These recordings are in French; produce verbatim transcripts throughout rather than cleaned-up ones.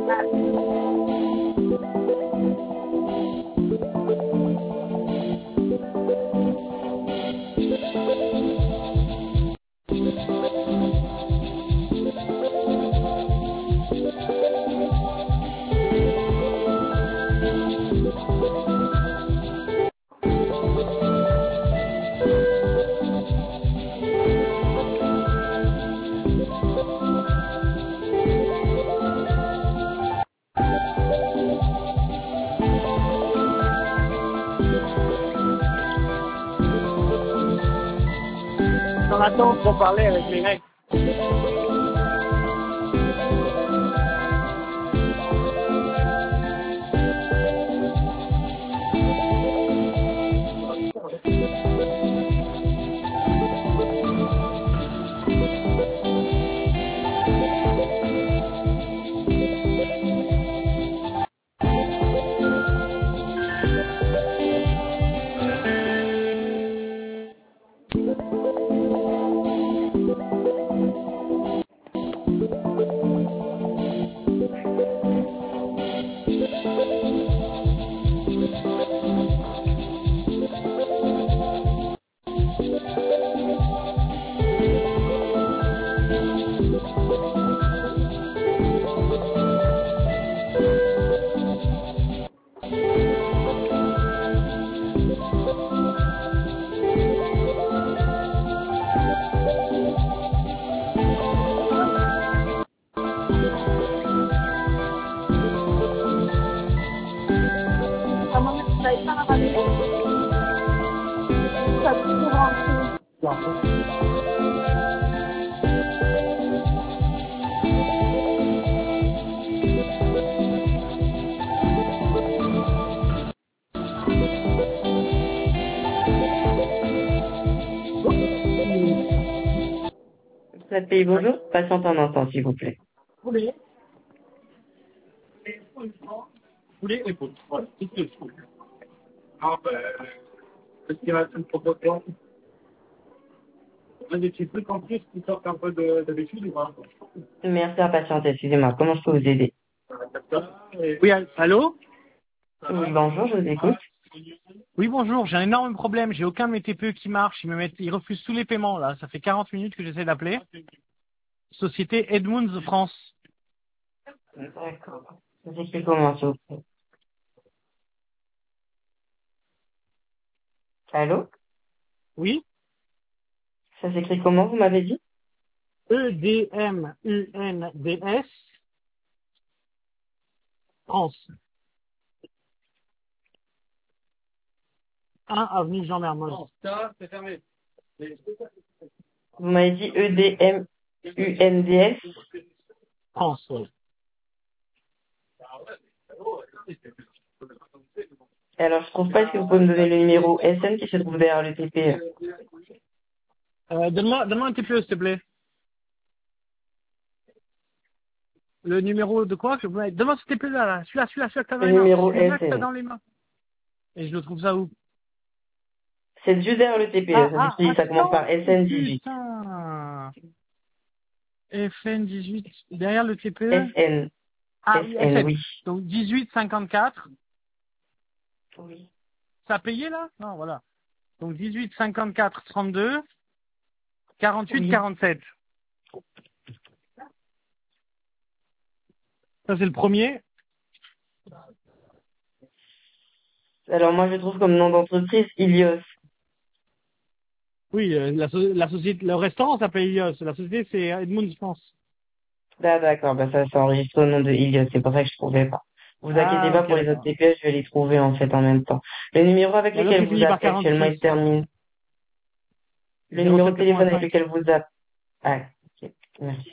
On attend pour parler avec les mecs. Ça paye bonjour, patiente un instant s'il vous plaît. Poulet. Poulet et poulet. Voilà, c'est tout. Ah ben, qu'est-ce qu'il y a une proposition? Un des petits trucs en plus qui sortent un peu de d'habitude ou pas? Merci à patienter, excusez-moi, comment je peux vous aider? Oui, allô? Oui, bonjour, je vous écoute. Oui, bonjour, j'ai un énorme problème, j'ai aucun de mes T P E qui marche, ils me mettent, ils refusent tous les paiements là, ça fait quarante minutes que j'essaie d'appeler. Société Edmunds France. D'accord. Vous écrivez comment s'il vous plaît? Allô? Oui? Ça s'écrit comment, vous m'avez dit? E D M U N D S France. un avenue Jean Mermoz. Non, ça, c'est fermé. Vous m'avez dit E D M U N D S? France, oui. Alors, je trouve pas, est-ce que vous pouvez me donner le numéro S N qui se trouve derrière le T P E? Euh, donne-moi, donne-moi un T P E, s'il te plaît. Le numéro de quoi que vous m'avez- Donne-moi ce T P E là, là. Celui-là, celui-là, celui-là que t'as dans Le les mains. numéro Celui-là que t'as S N. dans les mains. Et je le trouve ça où? C'est juste derrière le T P E, Ah, ça ah, s'écrit, ça commence par attends, S N dix-huit. putain. F N dix-huit, derrière le T P E? S N. Ah oui, S N, S N. oui. Donc dix-huit cinquante-quatre. Oui. Ça a payé là? Non, voilà. Donc dix-huit cinquante-quatre trente-deux quarante-huit Oui. quarante-sept. Ça c'est le premier. Alors, moi, je trouve comme nom d'entreprise Ilios. Oui, euh, la, so- la société, le restaurant s'appelle Ilios. La société c'est Edmunds France. Ah, d'accord, bah, ça, ça enregistre au nom de Ilios, c'est pour ça que je trouvais pas. Vous inquiétez Ah pas ok pour les autres d'accord. T P E, je vais les trouver, en fait, en même temps. Le numéro avec Et l'autre lequel il vous finit par appelez actuellement, quarante-six. il termine. Le zéro numéro sept de téléphone avec quatre-vingt-cinq. lequel vous appelez. Ah, ok, merci.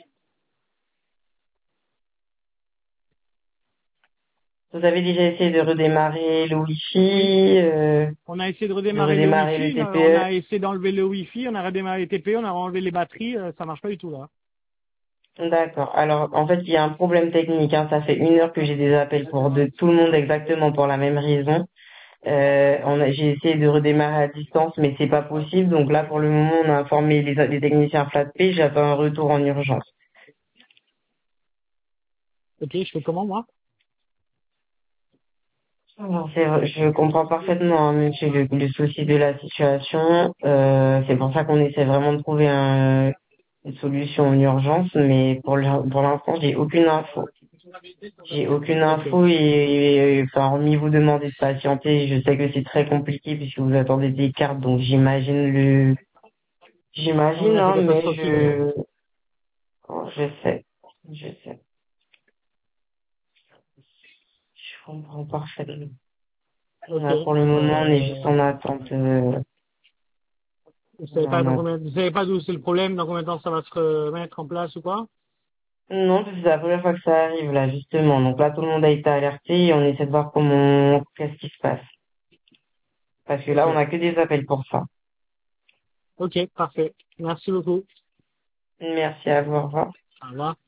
Vous avez déjà essayé de redémarrer le Oui. Wi-Fi, euh, On a essayé de de redémarrer le redémarrer le Wi-Fi, on a on T P E. a essayé d'enlever le Wi-Fi, on a redémarré les T P, on a enlevé les batteries, euh, ça marche pas du tout là. D'accord. Alors, en fait, il y a un problème technique, hein. Ça fait une heure que j'ai des appels pour de tout le monde exactement pour la même raison. Euh, on a, j'ai essayé de redémarrer à distance, mais c'est pas possible. Donc là, pour le moment, on a informé les, les techniciens FlatPay. J'attends un retour en urgence. Ok, je fais comment, moi? Alors, c'est vrai, je comprends parfaitement, hein, monsieur, le, le souci de la situation. Euh, c'est pour ça qu'on essaie vraiment de trouver un, une solution en urgence, mais pour l'in- pour l'instant, j'ai aucune info. J'ai aucune Ok. info et, et, enfin, hormis vous demander de patienter, je sais que c'est très compliqué puisque vous attendez des cartes, donc j'imagine le, Non, j'imagine, là, c'est hein, mais catastrophique. je, oh, je sais, je sais, je comprends parfaitement. Ok. Là, pour le moment, on est juste Euh, en attente. euh, vous on est savez pas en dans attente. combien, vous savez pas d'où c'est le problème, dans combien de temps ça va se remettre en place ou quoi? Non, c'est la première fois que ça arrive là, justement. Donc là, tout le monde a été alerté et on essaie de voir comment, qu'est-ce qui se passe. Parce que là, on Ok. a que des appels pour ça. Ok, parfait. Merci beaucoup. Merci à vous, au revoir. Au revoir.